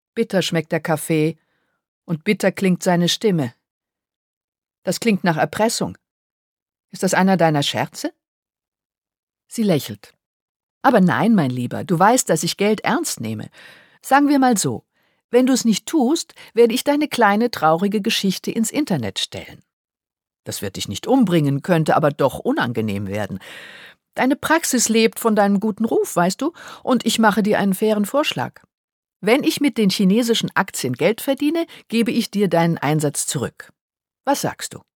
Bitter schmeckt der Kaffee und bitter klingt seine Stimme. Das klingt nach Erpressung. Ist das einer deiner Scherze? Sie lächelt. Aber nein, mein Lieber, du weißt, dass ich Geld ernst nehme. Sagen wir mal so, wenn du es nicht tust, werde ich deine kleine, traurige Geschichte ins Internet stellen. Das wird dich nicht umbringen, könnte aber doch unangenehm werden. Deine Praxis lebt von deinem guten Ruf, weißt du, und ich mache dir einen fairen Vorschlag. Wenn ich mit den chinesischen Aktien Geld verdiene, gebe ich dir deinen Einsatz zurück. Was sagst du?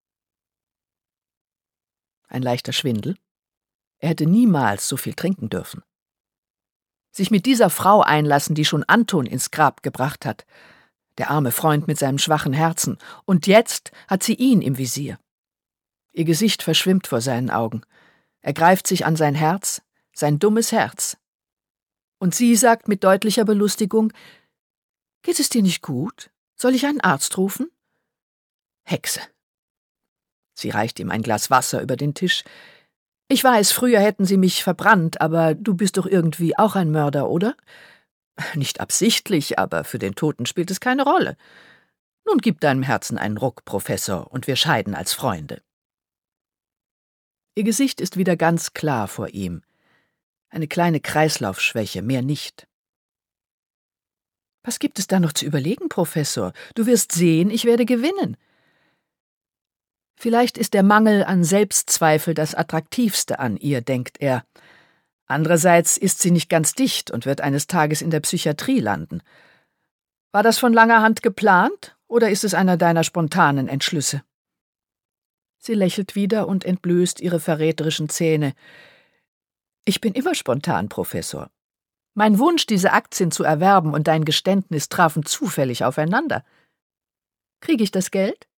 Ein leichter Schwindel. Er hätte niemals so viel trinken dürfen. Sich mit dieser Frau einlassen, die schon Anton ins Grab gebracht hat. Der arme Freund mit seinem schwachen Herzen. Und jetzt hat sie ihn im Visier. Ihr Gesicht verschwimmt vor seinen Augen. Er greift sich an sein Herz, sein dummes Herz. Und sie sagt mit deutlicher Belustigung: »Geht es dir nicht gut? Soll ich einen Arzt rufen?« Hexe. Sie reicht ihm ein Glas Wasser über den Tisch. »Ich weiß, früher hätten sie mich verbrannt, aber du bist doch irgendwie auch ein Mörder, oder? Nicht absichtlich, aber für den Toten spielt es keine Rolle. Nun gib deinem Herzen einen Ruck, Professor, und wir scheiden als Freunde.« Ihr Gesicht ist wieder ganz klar vor ihm. Eine kleine Kreislaufschwäche, mehr nicht. »Was gibt es da noch zu überlegen, Professor? Du wirst sehen, ich werde gewinnen.« Vielleicht ist der Mangel an Selbstzweifel das Attraktivste an ihr, denkt er. Andererseits ist sie nicht ganz dicht und wird eines Tages in der Psychiatrie landen. War das von langer Hand geplant, oder ist es einer deiner spontanen Entschlüsse? Sie lächelt wieder und entblößt ihre verräterischen Zähne. »Ich bin immer spontan, Professor. Mein Wunsch, diese Aktien zu erwerben, und dein Geständnis trafen zufällig aufeinander. Kriege ich das Geld?«